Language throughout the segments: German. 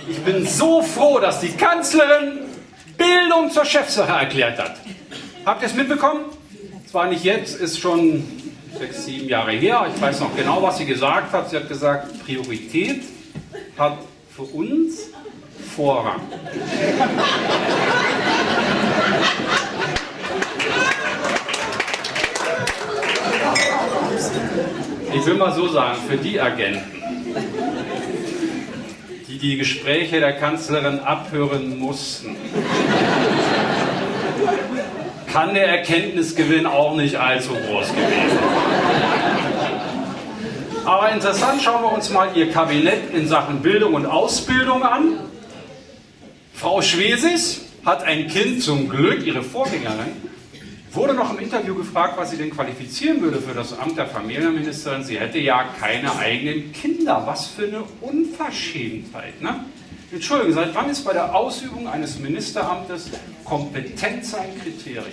Ich bin so froh, dass die Kanzlerin Bildung zur Chefsache erklärt hat. Habt ihr es mitbekommen? Zwar nicht jetzt, ist schon 6, 7 Jahre her. Ich weiß noch genau, was sie gesagt hat. Sie hat gesagt, Priorität hat für uns Vorrang. Ich will mal so sagen, für die Agenten, die die Gespräche der Kanzlerin abhören mussten, kann der Erkenntnisgewinn auch nicht allzu groß gewesen sein. Aber interessant, schauen wir uns mal ihr Kabinett in Sachen Bildung und Ausbildung an. Frau Schwesig hat ein Kind, zum Glück, ihre Vorgängerin, wurde noch im Interview gefragt, was sie denn qualifizieren würde für das Amt der Familienministerin. Sie hätte ja keine eigenen Kinder. Was für eine Unverschämtheit, ne? Entschuldigung, seit wann ist bei der Ausübung eines Ministeramtes Kompetenz ein Kriterium?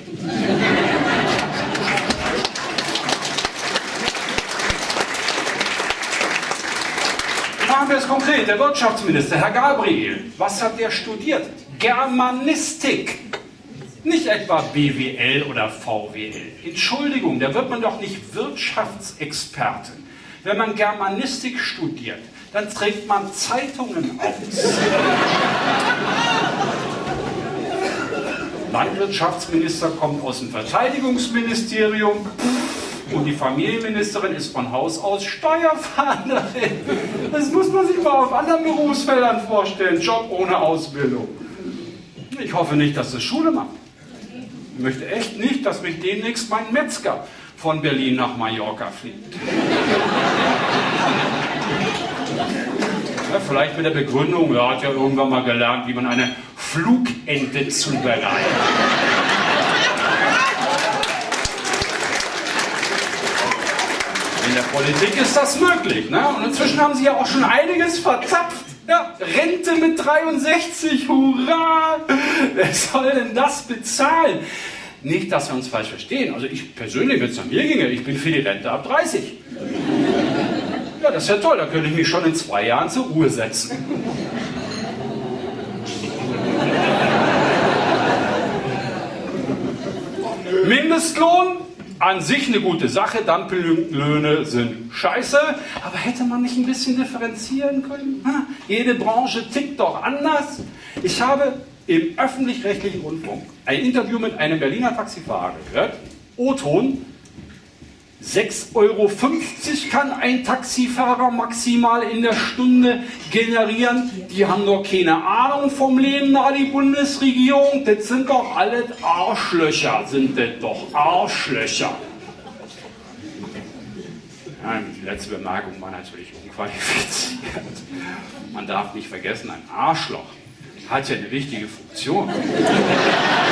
Machen wir es konkret. Der Wirtschaftsminister, Herr Gabriel, was hat der studiert? Germanistik. Nicht etwa BWL oder VWL. Entschuldigung, da wird man doch nicht Wirtschaftsexperte. Wenn man Germanistik studiert, dann trägt man Zeitungen aus. Landwirtschaftsminister kommt aus dem Verteidigungsministerium und die Familienministerin ist von Haus aus Steuerfahnerin. Das muss man sich mal auf anderen Berufsfeldern vorstellen. Job ohne Ausbildung. Ich hoffe nicht, dass das Schule macht. Ich möchte echt nicht, dass mich demnächst mein Metzger von Berlin nach Mallorca fliegt. Ja, vielleicht mit der Begründung, er hat ja irgendwann mal gelernt, wie man eine Flugente zubereitet. In der Politik ist das möglich, ne? Und inzwischen haben sie ja auch schon einiges verzapft. Ja, Rente mit 63, hurra! Wer soll denn das bezahlen? Nicht, dass wir uns falsch verstehen. Also ich persönlich, wenn es an mir ginge, ich bin für die Rente ab 30. Ja, das ist ja toll, da könnte ich mich schon in 2 Jahren zur Ruhe setzen. Mindestlohn? An sich eine gute Sache, Dumpinglöhne sind scheiße, aber hätte man nicht ein bisschen differenzieren können? Jede Branche tickt doch anders. Ich habe im öffentlich-rechtlichen Rundfunk ein Interview mit einem Berliner Taxifahrer gehört. O-Ton, 6,50 € kann ein Taxifahrer maximal in der Stunde generieren. Die haben doch keine Ahnung vom Leben nach die Bundesregierung. Das sind doch alle Arschlöcher, sind das doch Arschlöcher. Ja, die letzte Bemerkung war natürlich unqualifiziert. Man darf nicht vergessen, ein Arschloch hat ja eine wichtige Funktion.